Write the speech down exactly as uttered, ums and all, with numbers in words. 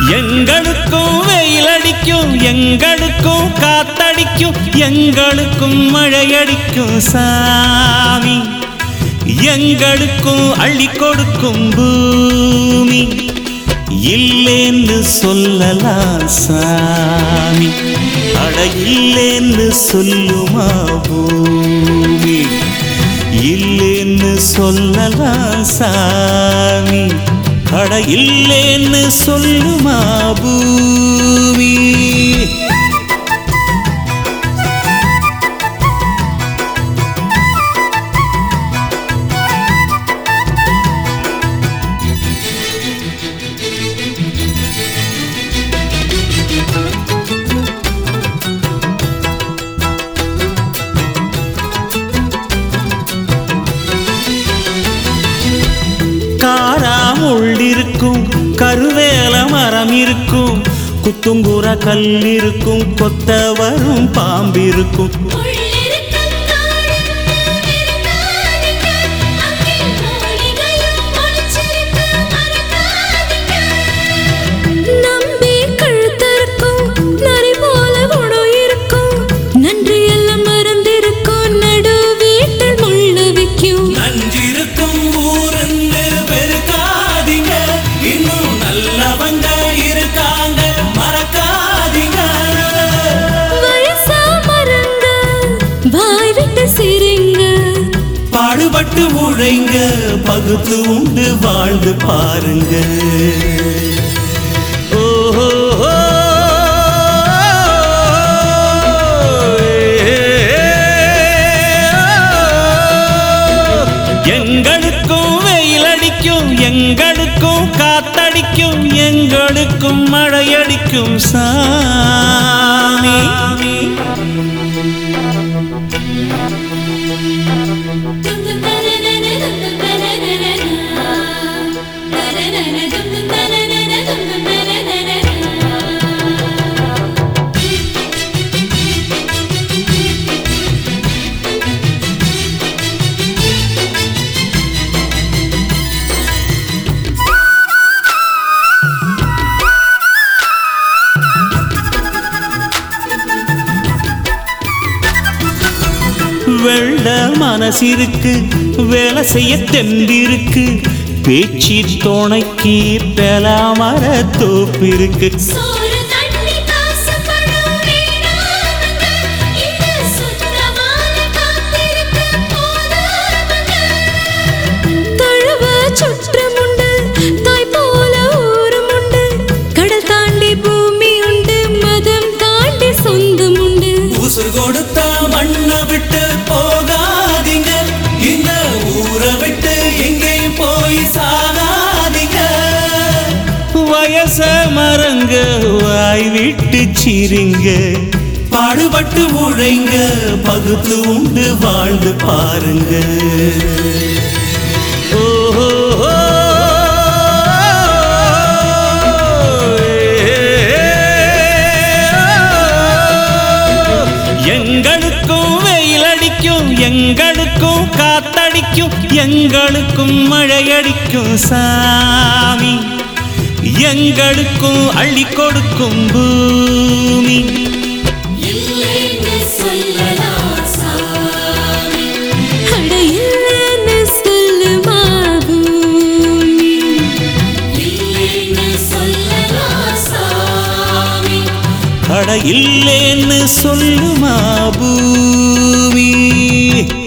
எங்களுக்கும் வெயிலடிக்கும் எங்களுக்கும் காத்தடிக்கும் எங்களுக்கும் மழையடிக்கும் சாமி எங்களுக்கும் அள்ளி கொடுக்கும் பூமி இல்லேன்னு சொல்லலாம் சாமி அட இல்லேன்னு சொல்லுமா பூமி இல்லேன்னு சொல்லலாம் சாமி அட இல்லேன்னு சொல்லுமா பூமி உள்ளிருக்கும் கருவேல மரம் இருக்கும் குத்துங்குற கல் இருக்கும் கொத்த வரும் பாம்பிருக்கும் நம்பி கழுத்தருக்கும் நரி போல உணவு இருக்கும் நன்றி எல்லாம் மறந்திருக்கும் நடு வீட்டில் முள்ளு வைக்கும் நஞ்சிருக்கும் ஊரன்னு பெருக்காதீங்க இன்னும் நல்லவங்க இருக்காங்க மறக்காதீங்க வயசா மறங்க வாய் விட்டு சிரிங்க பாடுபட்டு உழைங்க பகுத்து உண்டு வாழ்ந்து பாருங்க எங்களுக்கும் வெயிலடிக்கும் எங்களுக்கும் காத்தடிக்கும் எங்களுக்கும் மழையடிக்கும் சாமி வெள்ள மனசிருக்கு வேலை செய்ய தெம்பிருக்கு பேச்சு துணைக்கு பெலாமர தோப்பிருக்கு சுற்றமுண்டு தாய் போல ஊருமுண்டு கடல் தாண்டி பூமி உண்டு மதம் தாண்டி சொந்தம் உண்டு உசுர் கொடுத்தா மண்ணை விட்டு போகாதீங்க இந்த ஊரை விட்டு எங்கேயும் போய் சாகாதீங்க வயச மரங்க வாய் விட்டு சிரிங்க பாடுபட்டு உழைங்க பகுத்து உண்டு வாழ்ந்து பாருங்க எங்களுக்கும் வெயிலடிக்கும் எங்களுக்கும் காத்தடிக்கும் எங்களுக்கும் மழையடிக்கும் சாமி எங்களுக்கும் அள்ளி கொடுக்கும் பூமி அட இல்லைன்னு சொல்லுமா பூமி அட இல்லேன்னு சொல்லுமா பூமி